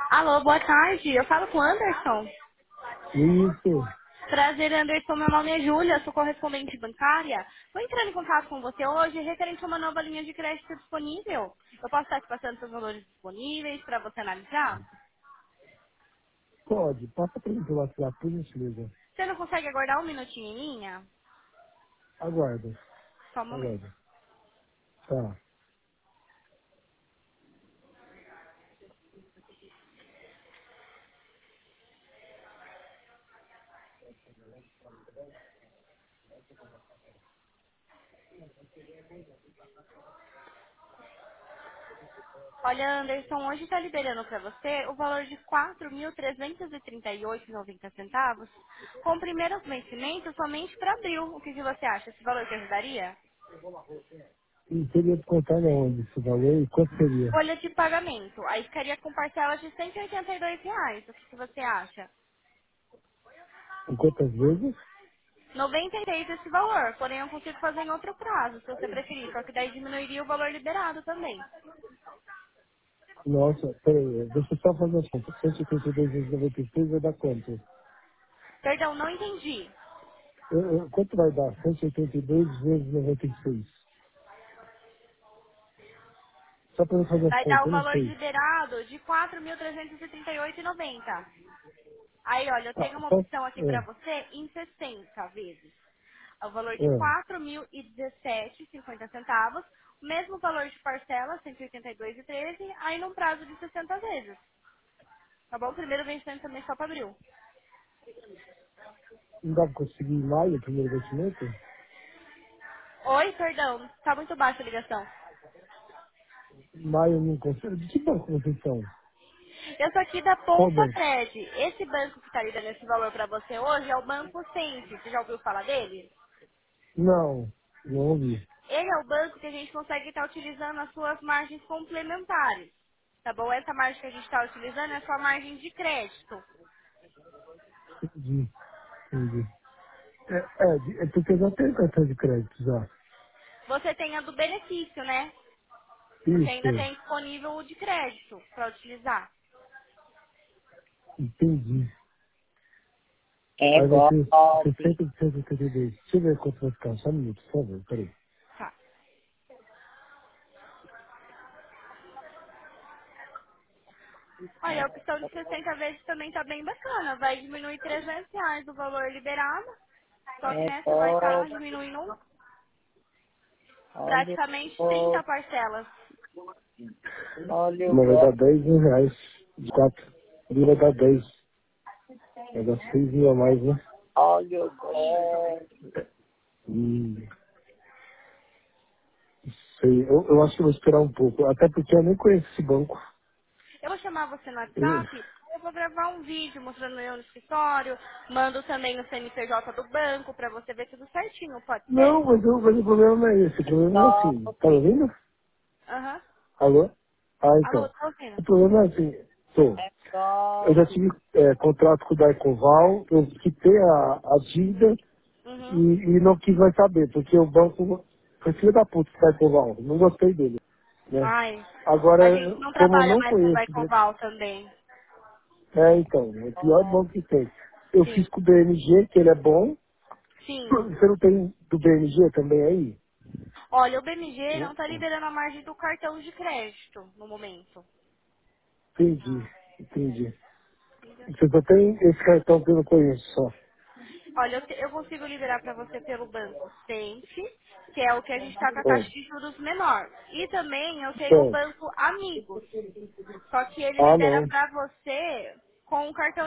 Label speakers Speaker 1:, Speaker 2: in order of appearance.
Speaker 1: Alô, boa tarde. Eu falo com o Anderson.
Speaker 2: Isso.
Speaker 1: Prazer, Anderson. Meu nome é Júlia, sou correspondente bancária. Vou entrar em contato com você hoje referente a uma nova linha de crédito disponível. Eu posso estar te passando seus valores disponíveis para você analisar?
Speaker 2: Pode. Passa para mim pelo WhatsApp, por gentileza.
Speaker 1: Você não consegue aguardar um minutinho em linha?
Speaker 2: Aguarda.
Speaker 1: Só um momento.
Speaker 2: Aguarda. Tá.
Speaker 1: Olha, Anderson, hoje está liberando para você o valor de R$ 4.338,90 com o primeiro vencimento somente para abril. O que você acha? Esse valor te ajudaria?
Speaker 2: E seria descontar na onde esse valor? E quanto seria?
Speaker 1: Folha de pagamento. Aí ficaria com parcelas de R$ 182. O que você acha?
Speaker 2: Em quantas vezes?
Speaker 1: 96 esse valor, porém eu consigo fazer em outro prazo, se você preferir, só que daí diminuiria o valor liberado também.
Speaker 2: Nossa, peraí. Deixa eu só fazer as contas. 182 vezes 96 vai dar quanto?
Speaker 1: Perdão, não entendi.
Speaker 2: Quanto vai dar? 182 vezes 96. Só para eu fazer as
Speaker 1: Vai dar
Speaker 2: contas,
Speaker 1: o
Speaker 2: eu não
Speaker 1: valor
Speaker 2: sei.
Speaker 1: liberado de 4.338,90. Aí, olha, eu
Speaker 2: Ah,
Speaker 1: tenho uma
Speaker 2: só...
Speaker 1: opção aqui para você em 60 vezes. O valor de
Speaker 2: É.
Speaker 1: 4.017,50, o mesmo valor de parcela, 182,13, aí num prazo de 60 vezes. Tá bom? O primeiro vencimento também só para abril.
Speaker 2: Não dá para conseguir em maio o primeiro investimento?
Speaker 1: Oi, perdão, tá muito baixa a ligação.
Speaker 2: Maio eu não consigo. De que banco vocês são?
Speaker 1: Eu sou aqui da
Speaker 2: Qual
Speaker 1: Ponta
Speaker 2: banco?
Speaker 1: Cred. Esse banco que está lhe dando esse valor para você hoje é o Banco Sente. Você já ouviu falar dele?
Speaker 2: Não, não ouvi.
Speaker 1: Ele é o banco que a gente consegue estar utilizando as suas margens complementares. Tá bom? Essa margem que a gente está utilizando é a sua margem de crédito.
Speaker 2: Entendi, entendi. É porque eu já tenho cartão de crédito já.
Speaker 1: Você tem a do benefício, né? Você ainda
Speaker 2: Isso,
Speaker 1: tem disponível o de crédito para utilizar.
Speaker 2: entendi.
Speaker 1: É
Speaker 2: Aí vai ser
Speaker 1: golpe.
Speaker 2: 60 de 182. Deixa eu ver quanto vai ficar. Só um minuto, por favor, peraí.
Speaker 1: Tá. Olha, a opção de 60 vezes também tá bem bacana. Vai diminuir R$ 300 o valor liberado. Só que,
Speaker 3: É
Speaker 1: né, você vai estar
Speaker 3: golpe.
Speaker 1: diminuindo
Speaker 3: Olha
Speaker 1: praticamente
Speaker 3: o
Speaker 1: 30
Speaker 3: golpe.
Speaker 1: parcelas.
Speaker 3: Olha o
Speaker 2: Mas vai dar
Speaker 3: golpe.
Speaker 2: 10 mil reais. De 4. Ele vai dar 10. Vai dar 6 mil a mais, né?
Speaker 3: Olha o
Speaker 1: Isso.
Speaker 3: golpe.
Speaker 2: Hum, sei. Eu acho que eu vou esperar um pouco. Até porque eu nem conheço esse banco.
Speaker 1: Eu vou chamar você no
Speaker 2: Eu-
Speaker 1: WhatsApp. Eu vou gravar um vídeo mostrando eu no escritório. Mando também no CNPJ do banco pra você ver tudo certinho, pode ser?
Speaker 2: Não, mas o problema não é esse. O problema é assim. Tá me
Speaker 3: Golpe.
Speaker 2: ouvindo?
Speaker 1: Aham.
Speaker 2: Alô? Ah,
Speaker 1: Alô,
Speaker 2: então.
Speaker 1: tô ouvindo.
Speaker 2: O problema é assim. Tô.
Speaker 3: É
Speaker 2: Eu já
Speaker 3: golpe.
Speaker 2: tive contrato com o Daicoval, eu quitei a dívida e,
Speaker 1: Uhum.
Speaker 2: e não quis mais saber, porque o banco foi filho da puta do Daicoval, não gostei dele, né?
Speaker 1: Ai, a gente
Speaker 2: Agora,
Speaker 1: não
Speaker 2: como eu
Speaker 1: trabalha
Speaker 2: não
Speaker 1: mais com
Speaker 2: conheço,
Speaker 1: Baicoval também.
Speaker 2: então, é o pior
Speaker 3: Golpe.
Speaker 2: banco que tem. Eu fiz
Speaker 1: Sim.
Speaker 2: com o BMG, que ele é bom.
Speaker 1: Sim.
Speaker 2: Você não tem do BMG também aí?
Speaker 1: Olha, o BMG não
Speaker 2: Eu-
Speaker 1: está liberando a margem do cartão de crédito no momento.
Speaker 2: Entendi, entendi. Você só tem esse cartão que eu não conheço só.
Speaker 1: Olha, eu consigo liberar para você pelo banco Sente, que é o que a gente está com a taxa
Speaker 2: É,
Speaker 1: de juros menor. E também eu tenho o
Speaker 2: certo.
Speaker 1: banco Amigos, só que ele
Speaker 2: Ah,
Speaker 1: libera
Speaker 2: não.
Speaker 1: para você com o cartão